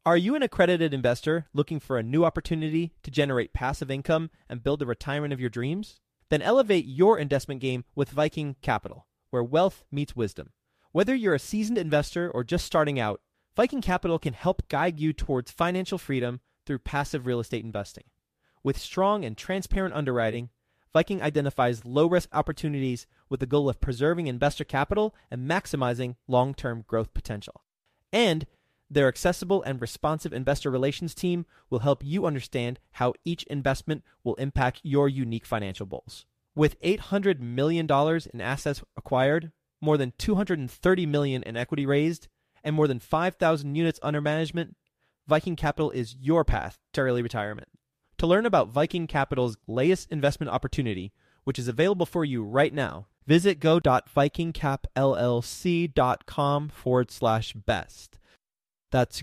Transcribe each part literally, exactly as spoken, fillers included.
Are you an accredited investor looking for a new opportunity to generate passive income and build the retirement of your dreams? Then elevate your investment game with Viking Capital, where wealth meets wisdom. Whether you're a seasoned investor or just starting out, Viking Capital can help guide you towards financial freedom through passive real estate investing. With strong and transparent underwriting, Viking identifies low-risk opportunities with the goal of preserving investor capital and maximizing long-term growth potential. And their accessible and responsive investor relations team will help you understand how each investment will impact your unique financial goals. With eight hundred million dollars in assets acquired, more than two hundred thirty million dollars in equity raised, and more than five thousand units under management, Viking Capital is your path to early retirement. To learn about Viking Capital's latest investment opportunity, which is available for you right now, visit go.vikingcapllc.com forward slash best. That's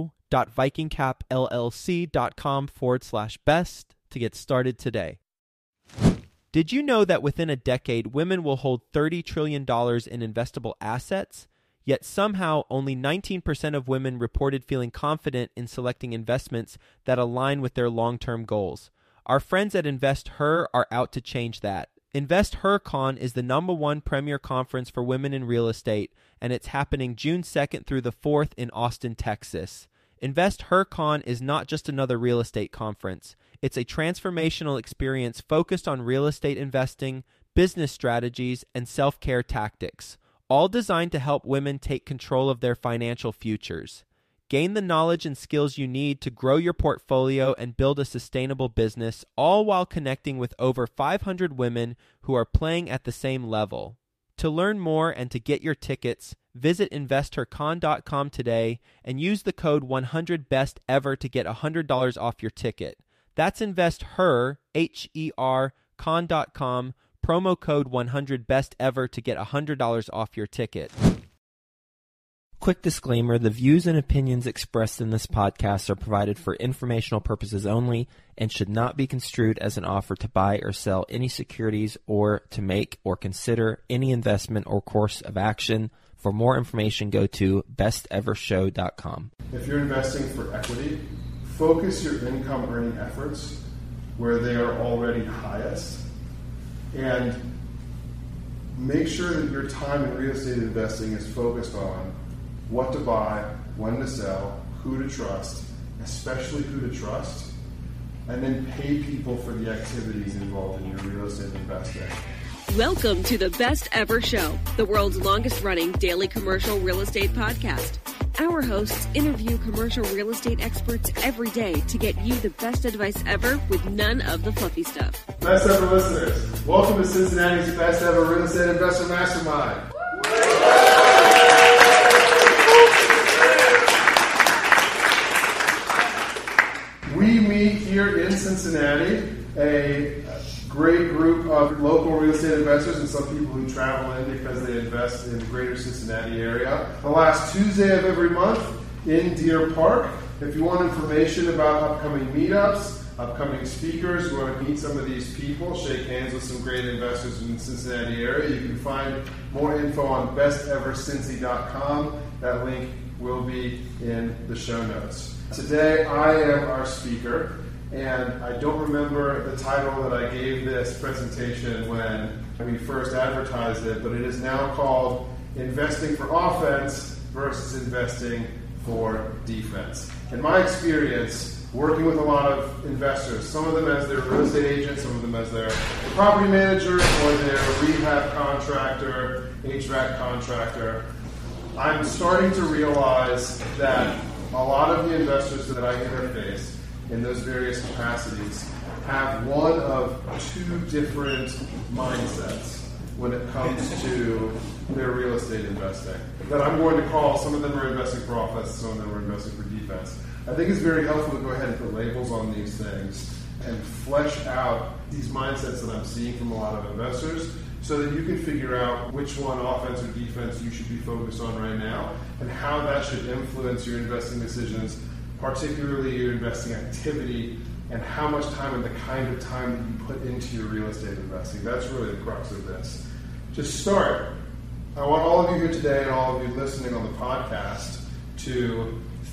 go.vikingcapllc.com forward slash best to get started today. Did you know that within a decade, women will hold thirty trillion dollars in investable assets? Yet somehow only nineteen percent of women reported feeling confident in selecting investments that align with their long-term goals. Our friends at InvestHer are out to change that. InvestHerCon is the number one premier conference for women in real estate, and it's happening June second through the fourth in Austin, Texas. InvestHerCon is not just another real estate conference. It's a transformational experience focused on real estate investing, business strategies, and self-care tactics, all designed to help women take control of their financial futures. Gain the knowledge and skills you need to grow your portfolio and build a sustainable business, all while connecting with over five hundred women who are playing at the same level. To learn more and to get your tickets, visit investor con dot com today and use the code one hundred best ever to get one hundred dollars off your ticket. That's InvestHer, H E R, con dot com, promo code one hundred best ever to get one hundred dollars off your ticket. Quick disclaimer, the views and opinions expressed in this podcast are provided for informational purposes only and should not be construed as an offer to buy or sell any securities or to make or consider any investment or course of action. For more information, go to best ever show dot com. If you're investing for equity, focus your income earning efforts where they are already highest, and make sure that your time in real estate investing is focused on what to buy, when to sell, who to trust, especially who to trust, and then pay people for the activities involved in your real estate investing. Welcome to the Best Ever Show, the world's longest running daily commercial real estate podcast. Our hosts interview commercial real estate experts every day to get you the best advice ever with none of the fluffy stuff. Best ever listeners, welcome to Cincinnati's Best Ever Real Estate Investor Mastermind. We meet here in Cincinnati a great group of local real estate investors and some people who travel in because they invest in the greater Cincinnati area. The last Tuesday of every month in Deer Park. If you want information about upcoming meetups, upcoming speakers, you want to meet some of these people, shake hands with some great investors in the Cincinnati area, you can find more info on best ever cincy dot com. That link will be in the show notes. Today I am our speaker, and I don't remember the title that I gave this presentation when we first advertised it, but it is now called Investing for Offense versus Investing for Defense. In my experience, working with a lot of investors, some of them as their real estate agents, some of them as their property manager or their rehab contractor, H V A C contractor, I'm starting to realize that a lot of the investors that I interface in those various capacities have one of two different mindsets when it comes to their real estate investing. That I'm going to call, some of them are investing for offense, some of them are investing for defense. I think it's very helpful to go ahead and put labels on these things and flesh out these mindsets that I'm seeing from a lot of investors so that you can figure out which one, offense or defense, you should be focused on right now and how that should influence your investing decisions, particularly your investing activity, and how much time and the kind of time that you put into your real estate investing. That's really the crux of this. To start, I want all of you here today and all of you listening on the podcast to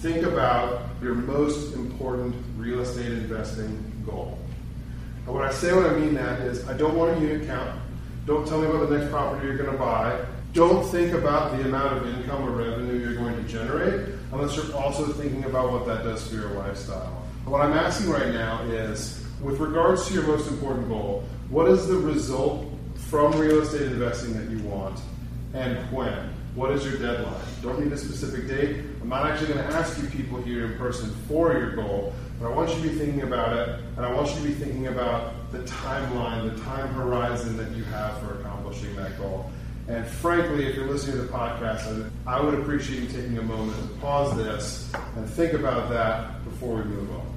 think about your most important real estate investing goal. And when I say what I mean that is, I don't want a unit count. Don't tell me about the next property you're going to buy. Don't think about the amount of income or revenue you're going to generate unless you're also thinking about what that does for your lifestyle. What I'm asking right now is, with regards to your most important goal, what is the result from real estate investing that you want, and when? What is your deadline? Don't need a specific date. I'm not actually going to ask you people here in person for your goal, but I want you to be thinking about it, and I want you to be thinking about the timeline, the time horizon that you have for accomplishing that goal. And frankly, if you're listening to the podcast, I would appreciate you taking a moment to pause this and think about that before we move on.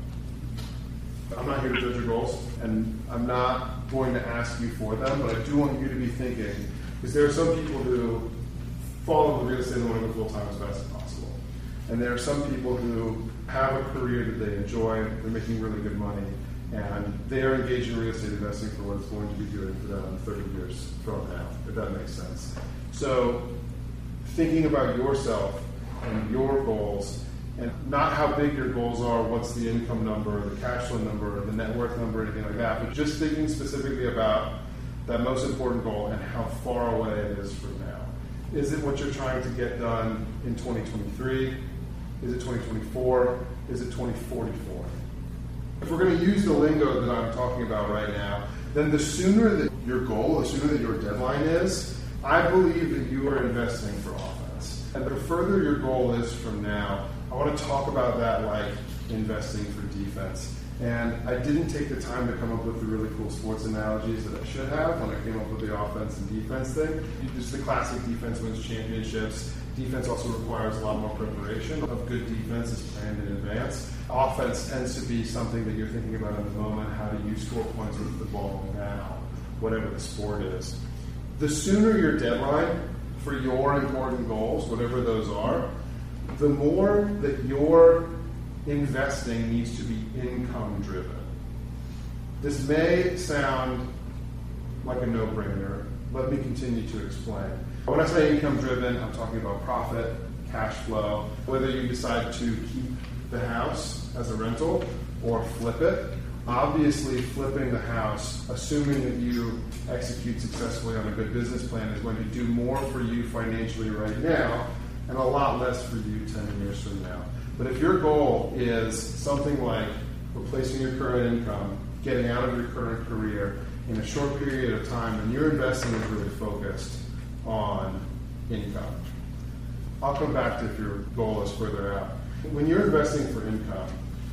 I'm not here to judge your goals, and I'm not going to ask you for them, but I do want you to be thinking, because there are some people who fall into real estate and want to go full-time as fast as possible. And there are some people who have a career that they enjoy, they're making really good money, and they are engaged in real estate investing for what it's going to be doing for them in thirty years from now, if that makes sense. So thinking about yourself and your goals, and not how big your goals are, what's the income number, the cash flow number, the net worth number, anything like that, but just thinking specifically about that most important goal and how far away it is from now. Is it what you're trying to get done in twenty twenty-three? Is it twenty twenty-four? Is it twenty forty-four? If we're going to use the lingo that I'm talking about right now, then the sooner that your goal, the sooner that your deadline is, I believe that you are investing for offense. And the further your goal is from now, I want to talk about that like investing for defense. And I didn't take the time to come up with the really cool sports analogies that I should have when I came up with the offense and defense thing. Just the classic defense wins championships. Defense also requires a lot more preparation. Of good defense is planned in advance. Offense tends to be something that you're thinking about in the moment. How do you score points with the ball now, whatever the sport is. The sooner your deadline for your important goals, whatever those are, the more that your investing needs to be income driven. This may sound like a no-brainer. Let me continue to explain. When I say income driven, I'm talking about profit, cash flow, whether you decide to keep the house as a rental or flip it. Obviously, flipping the house, assuming that you execute successfully on a good business plan, is going to do more for you financially right now and a lot less for you ten years from now. But if your goal is something like replacing your current income, getting out of your current career in a short period of time, then your investing is really focused on income. I'll come back to if your goal is further out. When you're investing for income,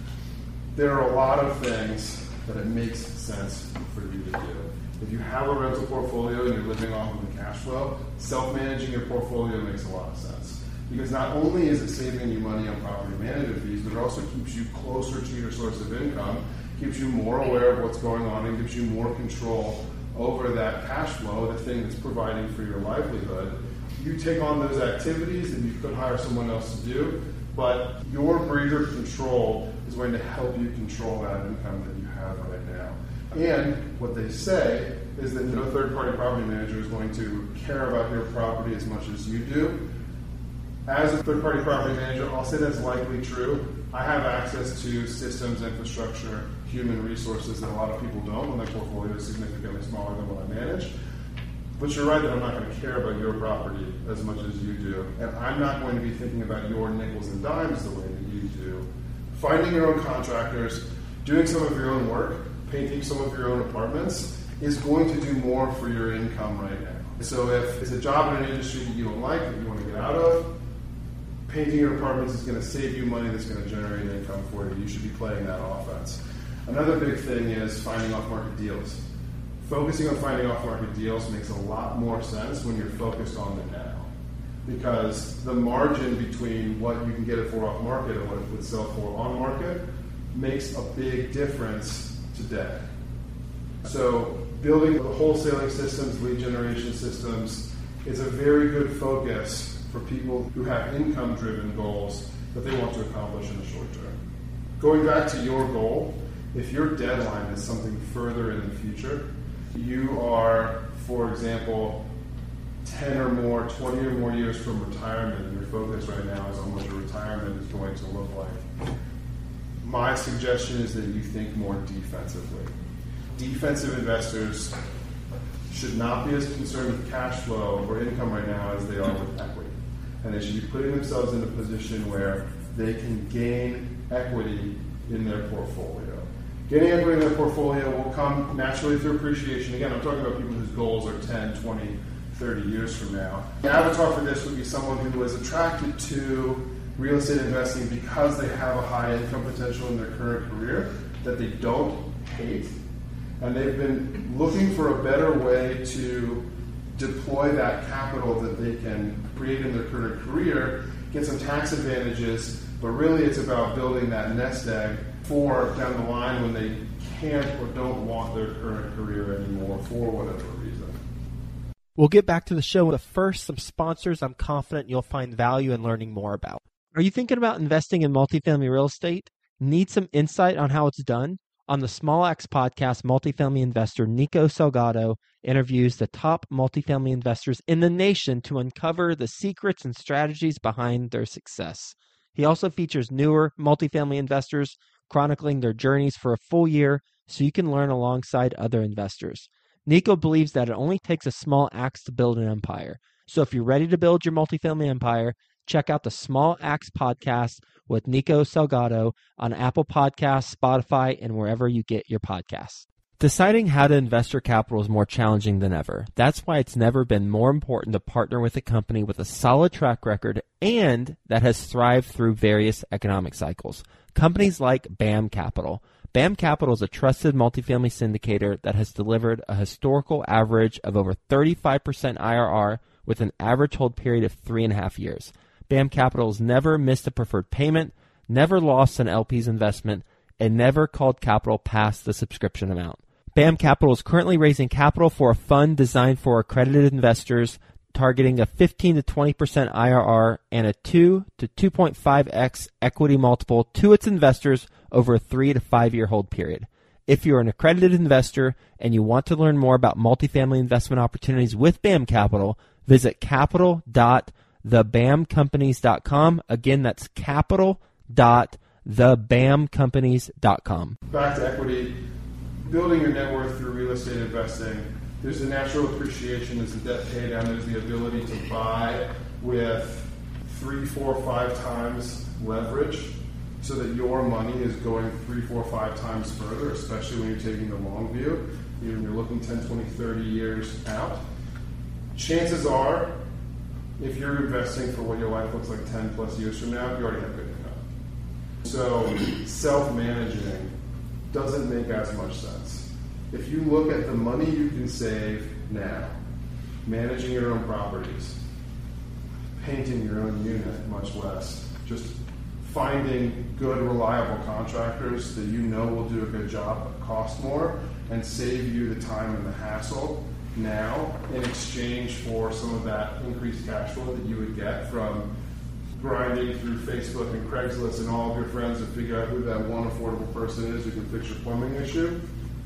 there are a lot of things that it makes sense for you to do. If you have a rental portfolio and you're living off of the cash flow, self-managing your portfolio makes a lot of sense. Because not only is it saving you money on property management fees, but it also keeps you closer to your source of income, keeps you more aware of what's going on, and gives you more control over that cash flow, the thing that's providing for your livelihood. You take on those activities and you could hire someone else to do, but your greater control is going to help you control that income that you have right now. And what they say is that no third-party property manager is going to care about your property as much as you do. As a third-party property manager, I'll say that's likely true. I have access to systems, infrastructure, human resources that a lot of people don't when their portfolio is significantly smaller than what I manage. But you're right that I'm not going to care about your property as much as you do. And I'm not going to be thinking about your nickels and dimes the way that you do. Finding your own contractors, doing some of your own work, painting some of your own apartments is going to do more for your income right now. So if it's a job in an industry that you don't like, that you want to get out of, painting your apartments is going to save you money that's going to generate income for you. You should be playing that offense. Another big thing is finding off-market deals. Focusing on finding off-market deals makes a lot more sense when you're focused on the now. Because the margin between what you can get it for off-market and what it would sell for on-market makes a big difference today. So building the wholesaling systems, lead generation systems, is a very good focus for people who have income-driven goals that they want to accomplish in the short term. Going back to your goal, if your deadline is something further in the future, you are, for example, ten or more, twenty or more years from retirement, your focus right now is on what your retirement is going to look like. My suggestion is that you think more defensively. Defensive investors should not be as concerned with cash flow or income right now as they are with equity. And they should be putting themselves in a position where they can gain equity in their portfolio. Getting equity in their portfolio will come naturally through appreciation. Again, I'm talking about people whose goals are ten, twenty, thirty years from now. The avatar for this would be someone who is attracted to real estate investing because they have a high income potential in their current career that they don't hate. And they've been looking for a better way to deploy that capital that they can create in their current career, get some tax advantages, but really it's about building that nest egg for down the line when they can't or don't want their current career anymore for whatever reason. We'll get back to the show, but first, some sponsors I'm confident you'll find value in learning more about. Are you thinking about investing in multifamily real estate? Need some insight on how it's done? On the Small Axe podcast, multifamily investor Nico Salgado interviews the top multifamily investors in the nation to uncover the secrets and strategies behind their success. He also features newer multifamily investors chronicling their journeys for a full year so you can learn alongside other investors. Nico believes that it only takes a small axe to build an empire. So if you're ready to build your multifamily empire, check out the Small Axe podcast with Nico Salgado on Apple Podcasts, Spotify, and wherever you get your podcasts. Deciding how to invest your capital is more challenging than ever. That's why it's never been more important to partner with a company with a solid track record and that has thrived through various economic cycles. Companies like BAM Capital. BAM Capital is a trusted multifamily syndicator that has delivered a historical average of over thirty-five percent I R R with an average hold period of three and a half years. BAM Capital has never missed a preferred payment, never lost an L P's investment, and never called capital past the subscription amount. BAM Capital is currently raising capital for a fund designed for accredited investors, targeting a fifteen to twenty percent I R R and a two to two point five x equity multiple to its investors over a three to five year hold period. If you're an accredited investor and you want to learn more about multifamily investment opportunities with BAM Capital, visit capital dot the bam companies dot com. Again, that's capital dot the bam companies dot com. Back to equity, building your net worth through real estate investing. There's a natural appreciation, there's a debt pay down, there's the ability to buy with three, four, five times leverage so that your money is going three, four, five times further, especially when you're taking the long view. You're looking ten, twenty, thirty years out. Chances are, if you're investing for what your life looks like ten plus years from now, you already have good income. So self-managing doesn't make as much sense. If you look at the money you can save now, managing your own properties, painting your own unit, much less, just finding good, reliable contractors that you know will do a good job but cost more and save you the time and the hassle now in exchange for some of that increased cash flow that you would get from grinding through Facebook and Craigslist and all of your friends to figure out who that one affordable person is who can fix your plumbing issue.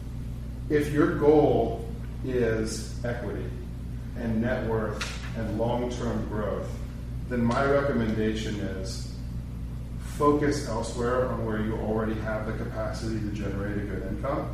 If your goal is equity and net worth and long-term growth, then my recommendation is focus elsewhere on where you already have the capacity to generate a good income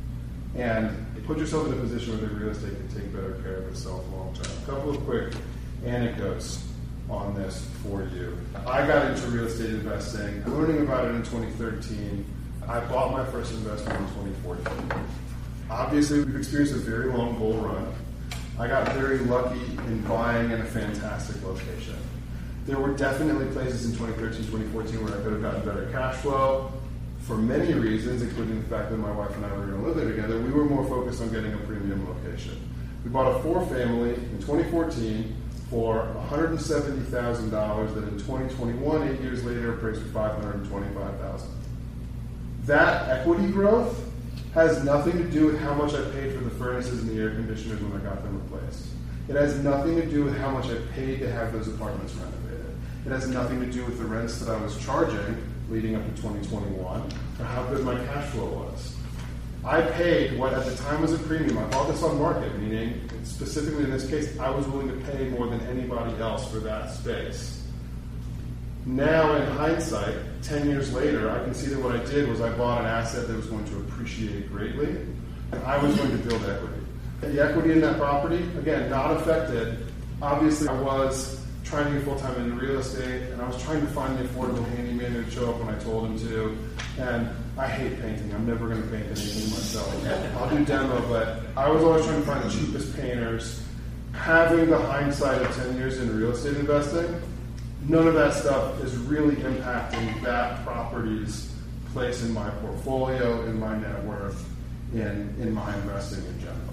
and put yourself in a position where the real estate can take better care of itself long-term. A couple of quick anecdotes on this for you. I got into real estate investing, learning about it in twenty thirteen. I bought my first investment in twenty fourteen. Obviously, we've experienced a very long bull run. I got very lucky in buying in a fantastic location. There were definitely places in twenty thirteen, twenty fourteen where I could have gotten better cash flow for many reasons, including the fact that my wife and I were going to live there together. We were more focused on getting a premium location. We bought a four-family in twenty fourteen for one hundred seventy thousand dollars that in twenty twenty-one, eight years later, appraised for five hundred twenty-five thousand dollars. That equity growth has nothing to do with how much I paid for the furnaces and the air conditioners when I got them replaced. It has nothing to do with how much I paid to have those apartments renovated. It has nothing to do with the rents that I was charging leading up to twenty twenty-one or how good my cash flow was. I paid what at the time was a premium. I bought this on market, meaning specifically in this case, I was willing to pay more than anybody else for that space. Now, in hindsight, ten years later, I can see that what I did was I bought an asset that was going to appreciate greatly, and I was going to build equity. The equity in that property, again, not affected. Obviously, I was trying to get full-time into real estate, and I was trying to find the affordable handyman who would show up when I told him to. And I hate painting. I'm never going to paint anything myself. I'll do demo, but I was always trying to find the cheapest painters. Having the hindsight of ten years in real estate investing, none of that stuff is really impacting that property's place in my portfolio, in my net worth, in, in my investing in general.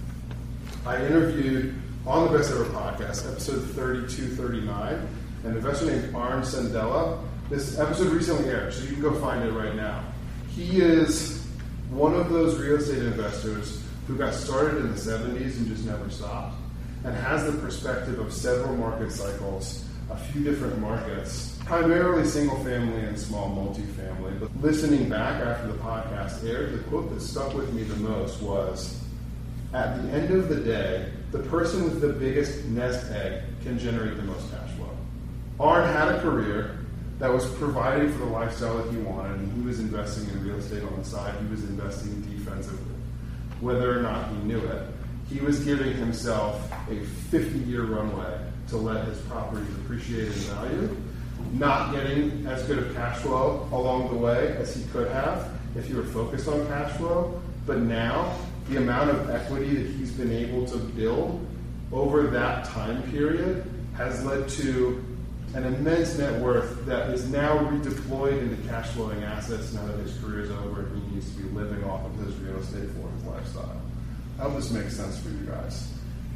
I interviewed on the Best Ever Podcast, episode thirty-two thirty-nine, an investor named Arn Sandella. This episode recently aired, so you can go find it right now. He is one of those real estate investors who got started in the seventies and just never stopped, and has the perspective of several market cycles, a few different markets, primarily single family and small multifamily. But listening back after the podcast aired, the quote that stuck with me the most was, at the end of the day, the person with the biggest nest egg can generate the most cash flow. Arn had a career that was providing for the lifestyle that he wanted, and he was investing in real estate on the side. He was investing defensively. Whether or not he knew it, he was giving himself a fifty-year runway to let his properties appreciate in value, not getting as good of cash flow along the way as he could have if he were focused on cash flow. But now, the amount of equity that he's been able to build over that time period has led to an immense net worth that is now redeployed into cash flowing assets now that his career is over and he needs to be living off of his real estate for his lifestyle. I hope this makes sense for you guys.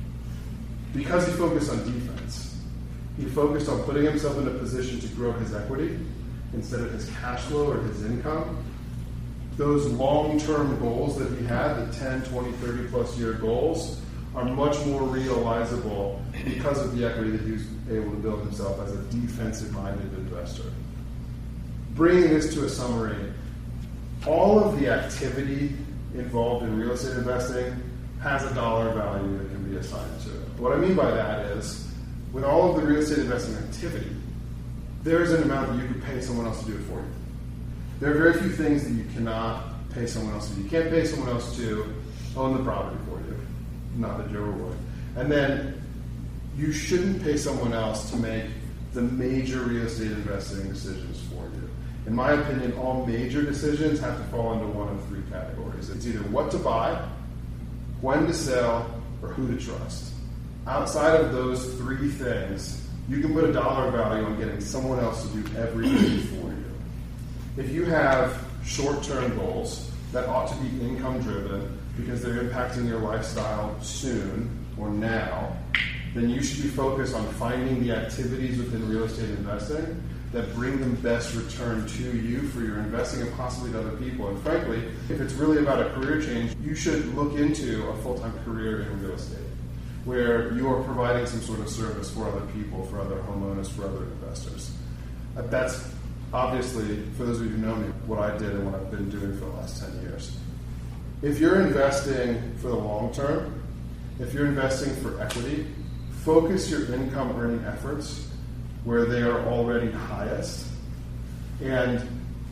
Because he focused on defense, he focused on putting himself in a position to grow his equity instead of his cash flow or his income. Those long-term goals that he had, the ten, twenty, thirty plus year goals, are much more realizable because of the equity that he was able to build himself as a defensive-minded investor. Bringing this to a summary, all of the activity involved in real estate investing has a dollar value that can be assigned to it. What I mean by that is, with all of the real estate investing activity, there's an amount that you can pay someone else to do it for you. There are very few things that you cannot pay someone else to do. You can't pay someone else to own the property for you. Not that you ever would. And then you shouldn't pay someone else to make the major real estate investing decisions for you. In my opinion, all major decisions have to fall into one of three categories. It's either what to buy, when to sell, or who to trust. Outside of those three things, you can put a dollar value on getting someone else to do everything for you. If you have short-term goals that ought to be income-driven because they're impacting your lifestyle soon or now, then you should be focused on finding the activities within real estate investing that bring the best return to you for your investing and possibly to other people. And frankly, if it's really about a career change, you should look into a full-time career in real estate where you are providing some sort of service for other people, for other homeowners, for other investors. Uh, that's obviously, for those of you who know me, what I did and what I've been doing for the last ten years. If you're investing for the long term, if you're investing for equity, focus your income earning efforts where they are already highest, and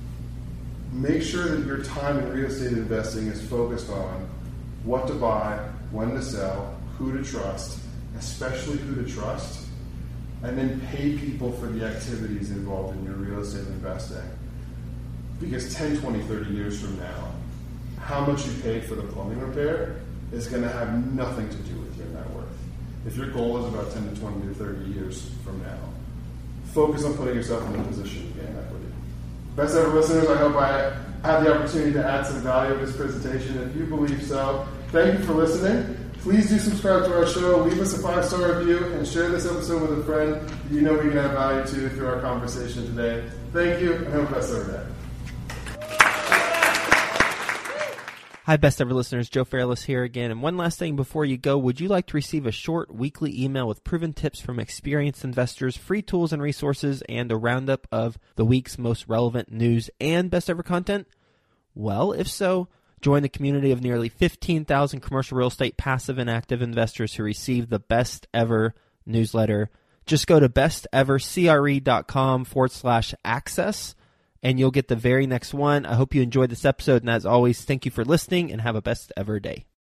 make sure that your time in real estate investing is focused on what to buy, when to sell, who to trust, especially who to trust, and then pay people for the activities involved in your real estate investing. Because ten, twenty, thirty years from now, how much you paid for the plumbing repair is going to have nothing to do with your net worth. If your goal is about ten to twenty to thirty years from now, focus on putting yourself in a position to gain equity. Best ever listeners, I hope I had the opportunity to add some value to this presentation. If you believe so, thank you for listening. Please do subscribe to our show, leave us a five-star review, and share this episode with a friend that you know we can add value to through our conversation today. Thank you, and have a best ever day. Hi, Best Ever listeners. Joe Fairless here again. And one last thing before you go, would you like to receive a short weekly email with proven tips from experienced investors, free tools and resources, and a roundup of the week's most relevant news and Best Ever content? Well, if so, Join the community of nearly fifteen thousand commercial real estate passive and active investors who receive the best ever newsletter. Just go to bestevercre.com forward slash access, and you'll get the very next one. I hope you enjoyed this episode, and as always, thank you for listening, and have a best ever day.